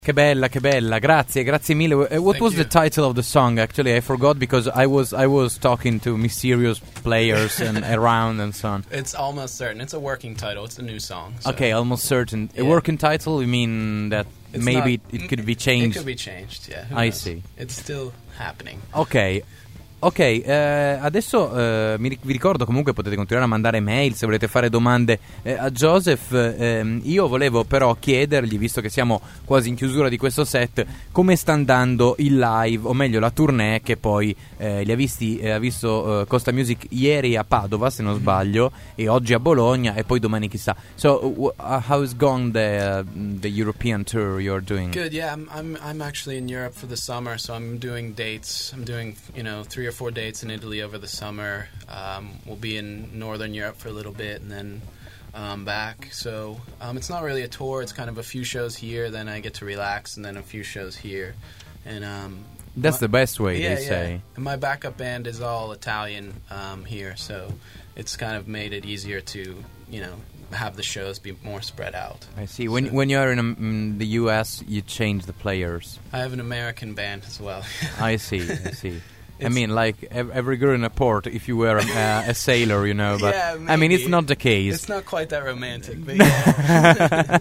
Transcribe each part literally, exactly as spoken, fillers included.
Che bella, che bella, grazie, grazie mille. Uh, what Thank was you. the title of the song? Actually, I forgot because I was I was talking to mysterious players and around and so on. It's Almost Certain. It's a working title. It's a new song. So. Okay, Almost Certain. Yeah. A working title? You mean that It's maybe not- it could be changed? It could be changed, yeah. Who I knows? see. It's still happening. Ok. Ok, eh, adesso eh, mi, vi ricordo comunque potete continuare a mandare mail se volete fare domande eh, a Joseph. Ehm, io volevo però chiedergli, visto che siamo quasi in chiusura di questo set, come sta andando il live, o meglio la tournée che poi eh, li ha visti, eh, ha visto eh, Costa Music ieri a Padova, se non sbaglio, e oggi a Bologna e poi domani chissà. So, w- uh, how's gone the, uh, the European tour you're doing? Good, yeah. I'm, I'm I'm actually in Europe for the summer, so I'm doing dates. I'm doing, you know, three or four dates in Italy over the summer. Um, we'll be in Northern Europe for a little bit and then um, back. So um, it's not really a tour. It's kind of a few shows here, then I get to relax, and then a few shows here. And um, That's my, the best way, yeah, they yeah. say. And my backup band is all Italian um, here, so it's kind of made it easier to, you know, have the shows be more spread out. I see. When So- when you're in, um, in the U S, you change the players. I have an American band as well. I see. I see. I It's- mean, like ev- every girl in a port, if you were uh, a sailor, you know. But Yeah, I mean, it's maybe. not the case. It's not quite that romantic, but yeah.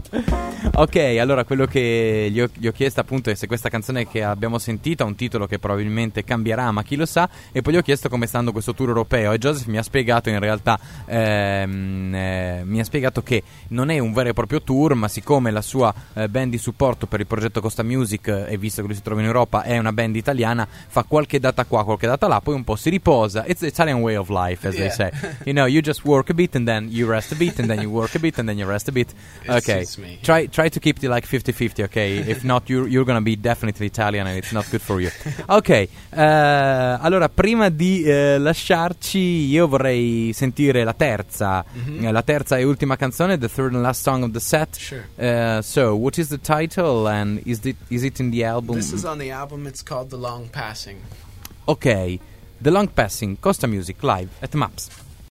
Ok, allora quello che gli ho, gli ho chiesto appunto è se questa canzone che abbiamo sentito ha un titolo che probabilmente cambierà, ma chi lo sa, e poi gli ho chiesto come sta andando questo tour europeo e Joseph mi ha spiegato in realtà ehm, eh, mi ha spiegato che non è un vero e proprio tour, ma siccome la sua eh, band di supporto per il progetto Costa Music, eh, e visto che lui si trova in Europa, è una band italiana, fa qualche data qua, qualche data là, poi un po' si riposa. It's the Italian way of life, as they Yeah. say. You know, you just work a bit and then you rest a bit and then you work a bit and then you rest a bit. It Okay. suits me. Try try to keep it like fifty-fifty, okay? If not, you're, you're gonna be definitely Italian and it's not good for you. Ok, eh, allora prima di eh, lasciarci io vorrei sentire la terza, Mhm. eh, la terza e ultima canzone, the third and last song of the set. Sure. Uh, so, what is the title and is it, is it in the album? This is on the album. It's called The Long Passing. Ok, The Long Passing, Costa Music, live at Maps.